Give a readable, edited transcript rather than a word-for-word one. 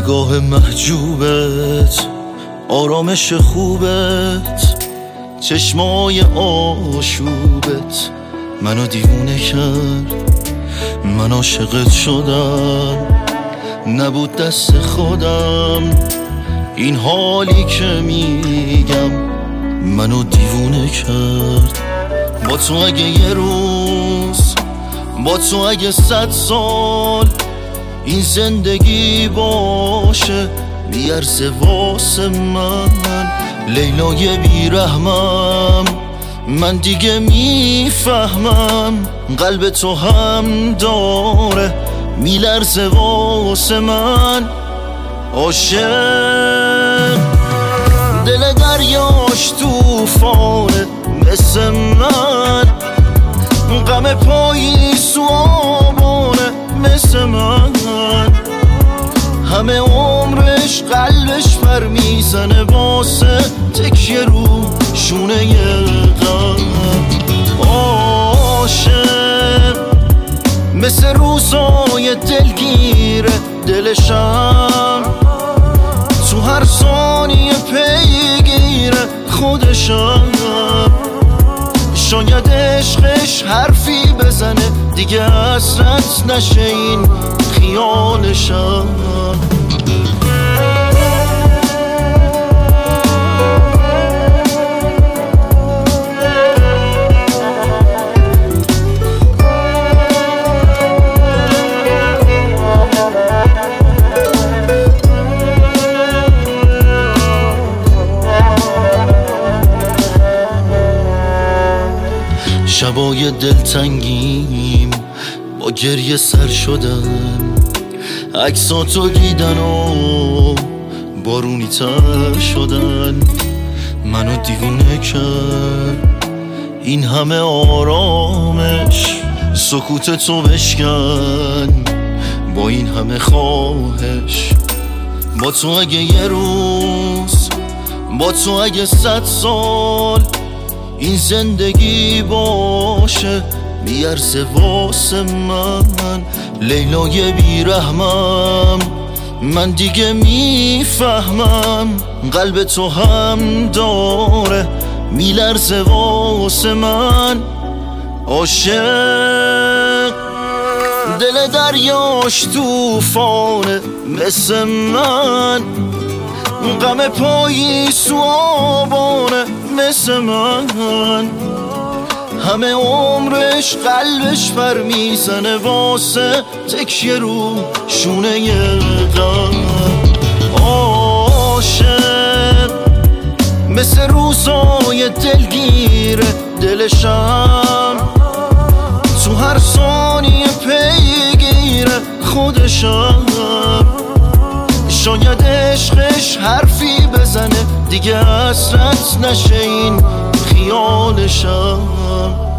نگاه محجوبت، آرامش خوبت، چشمای آشوبت منو دیوونه کرد. من عاشقت شدم، نبود دست خودم. این حالی که میگم منو دیوونه کرد. با تو اگه یه روز، با تو اگه 100 سال این زندگی باشه بیارزه واسه من. لیلای بیرحمم، من دیگه میفهمم قلب تو هم داره میلرزه واسه من. عاشق دل دریاش توفانه مثل من، غم پاییز و آبانه مثل من. همه عمرش قلبش پر میزنه واسه تکیه رو شونه غم. عاشق مثل روزای دلگیره دلشم، تو هر ثانیه پیگیره خودشم. شاید عشقش حرفی بزنه دیگه حسرت نشه این خیالشم. شبای دلتنگیم با گریه سر شدن، عکساتو دیدن و بارونی تر شدن. منو دیوونه کرد این همه آرامش، سکوت تو بشکن با این همه خواهش. با تو اگه یه روز، با تو اگه 100 سال این زندگی باشه بیارزه واسه من. لیلای بیرحمم، من دیگه میفهمم قلب تو هم داره میلرزه واسه من. عاشق دل دریاش توفانه مثل من، غم پاییز و آبانه مثل من. همه عمرش قلبش پر میزنه واسه تکیه رو شونه غم. عاشق مثل روزای دلگیره دلشم، تو هر ثانیه پیگیره خودشم. شاید عشقش حرفی بزنه دیگه حسرت نشه این خیالشم.